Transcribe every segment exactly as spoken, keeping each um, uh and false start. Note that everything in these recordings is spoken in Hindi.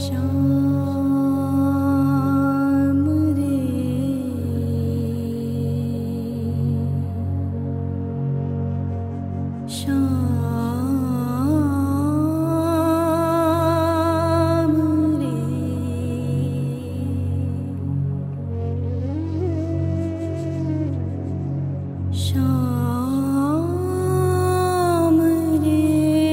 श्याम रे श्याम रे श्याम रे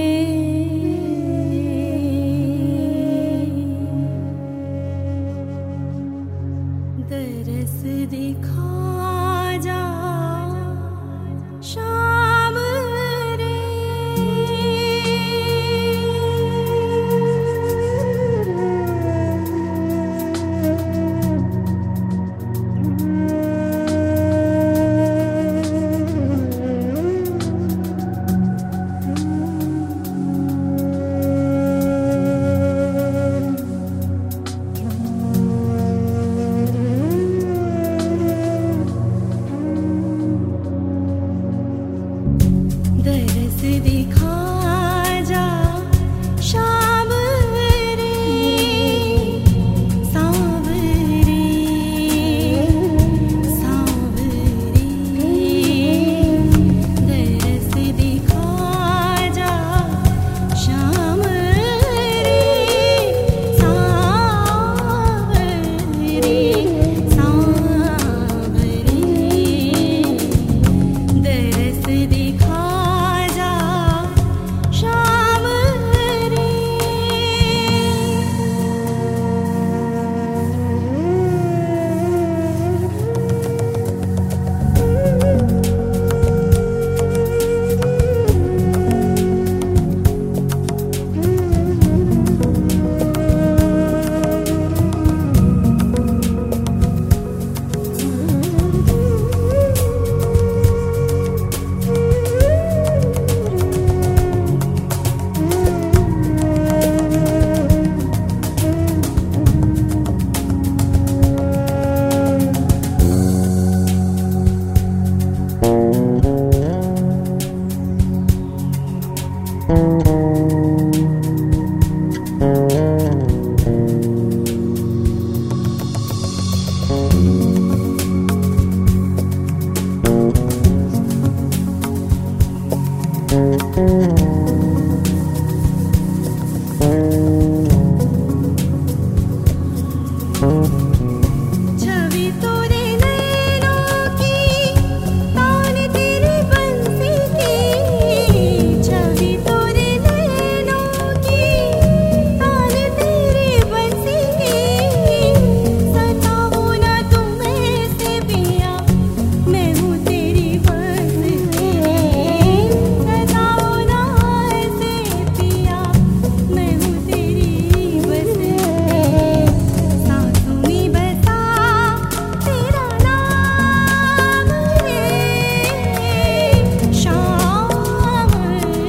दरस दिखा जा श्याम रे दरस दिखा जा श्याम रे सांवरे सांवरे दरस दिखा जा श्याम रे सांवरे सांवरे दरस दिखा श्याम रे छवि तोरे नैनों की तान तेरी बंसी की छवि तोरे नैनों की तान तेरी बंसी की सताओ ना तुम ऐसे पिया मैं हूँ तेरी बस की सताओ ना ऐसे पिया मैं हूँ तेरी बस की सांसों में बसा तेरा नाम रे श्याम रे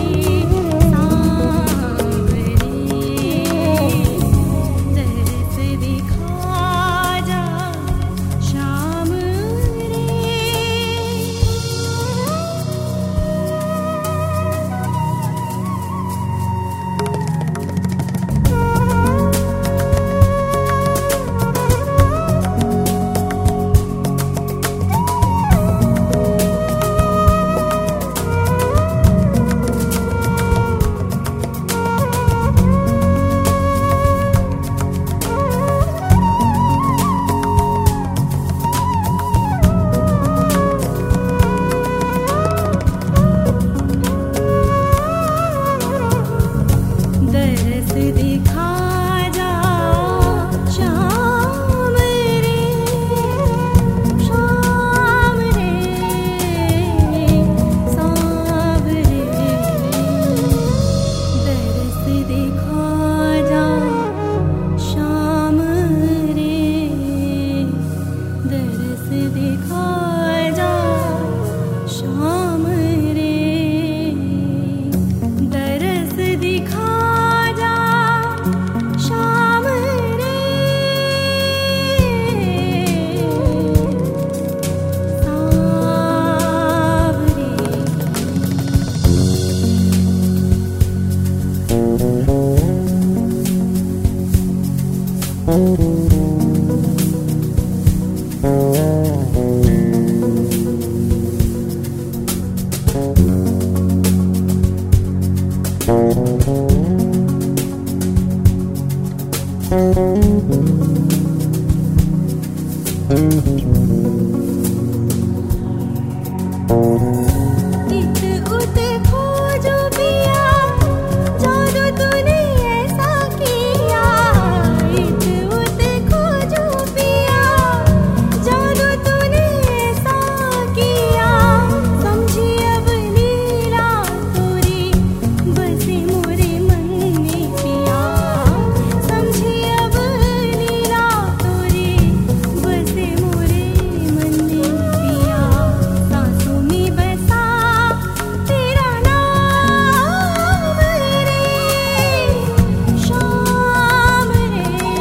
सांवरे दरस दिखा जा श्याम रे दरस दिखा जा श्याम रे श्याम रे सांवरे दरस दिखा जा श्याम रे दरस दिखा जा श्याम रे दरस दिखा जा Thank you.